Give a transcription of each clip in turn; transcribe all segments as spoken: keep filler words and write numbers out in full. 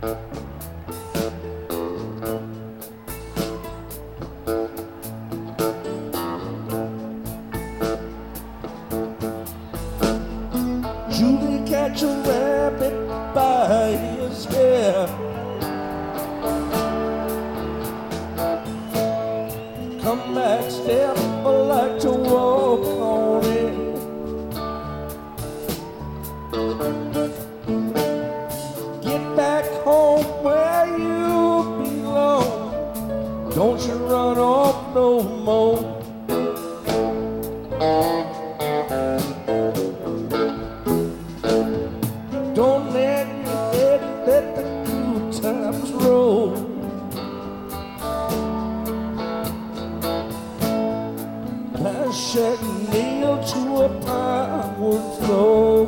Julie catch a rabbit by his hair. Come back, step, I like to walk on it. Get back home where you belong. Don't you run off no more. Don't let your head let the good times roll. I shut nail to a pinewood floor.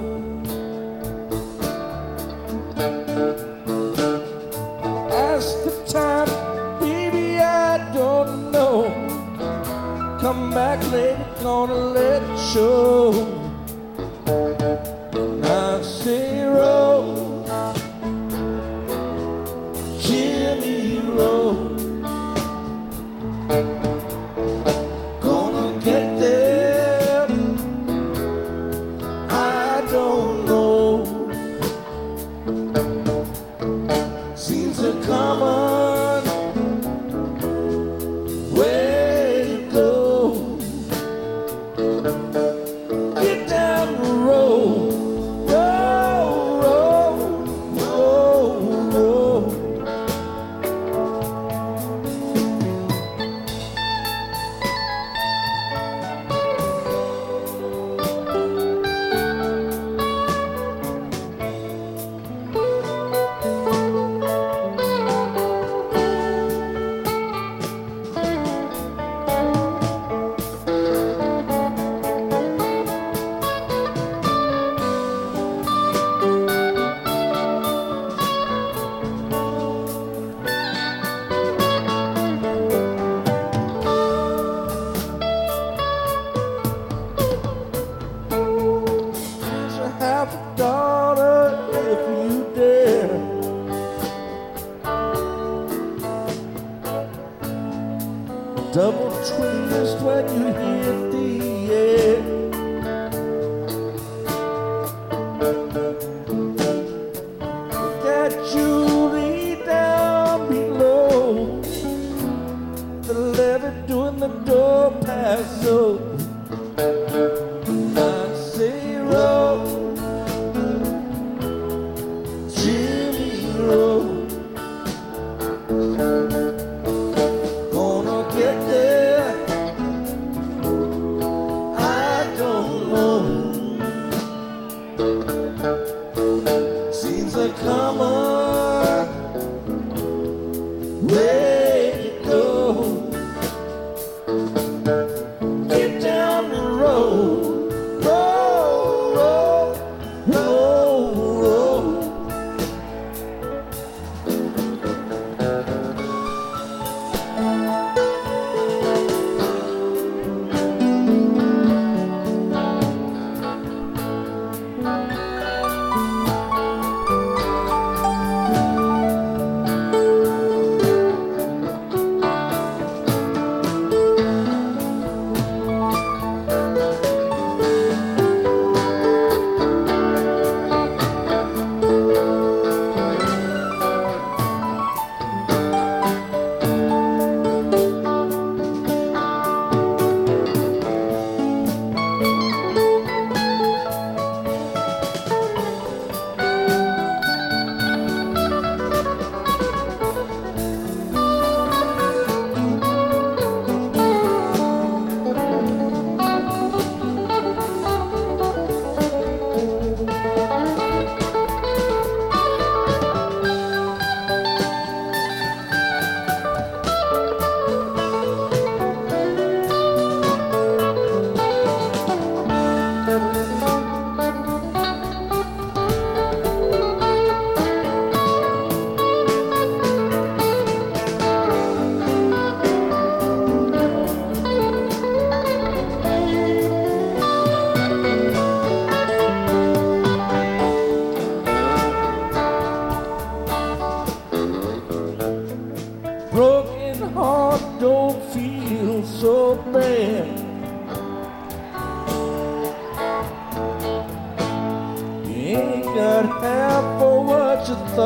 Ask the time, baby, I don't know. Come back later, gonna let it show. I say roll, Jimmy roll. Gonna get there, I don't know. Seems a common way to go. Get down the road. Have a daughter if you dare. Double twist when you hit the air. Got Julie down below, the levee doing the door passo. I say roll, Jimmy roll. Gonna get there, I don't know. Seems like common way to go. Get down the road, roll, roll, roll, roll.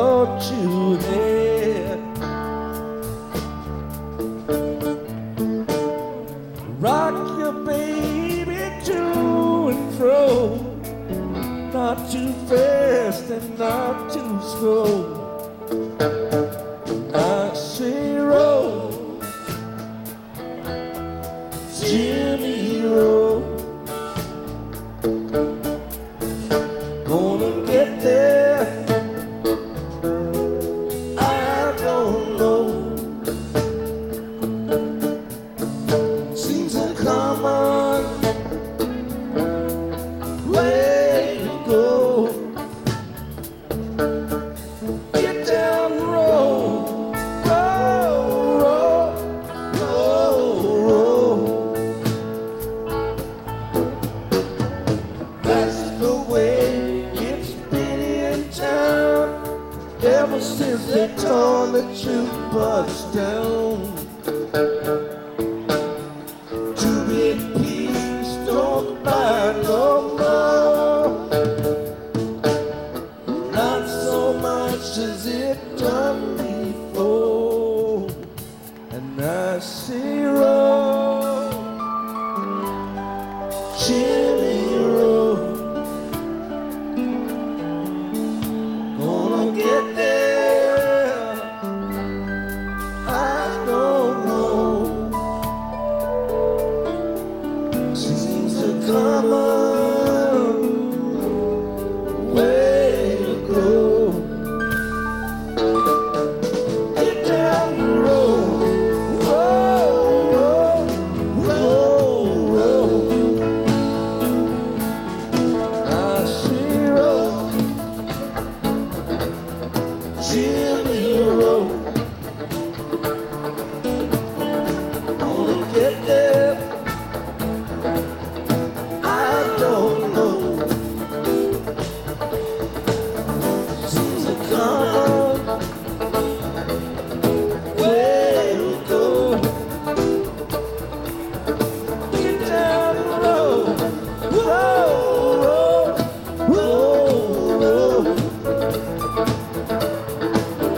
thought you had. Rock your baby to and fro, not too fast and not too slow. I say roll, Jimmy roll. Gonna get there, I don't know. Seems a common way to go. Get down the road, roll, roll, roll, roll. That's the way it's been in town ever since they tore the jukebox down. Two big pieces don't buy no more, not so much as it done before. And I say roll, Jimmy roll. Gonna get there, I don't know. Seems a common way to go. Get down the road, roll, roll, roll, roll. I see roll, Jimmy roll. Gonna get there, I don't know. Seems a common way to go. Get down the road, roll, roll, roll, roll.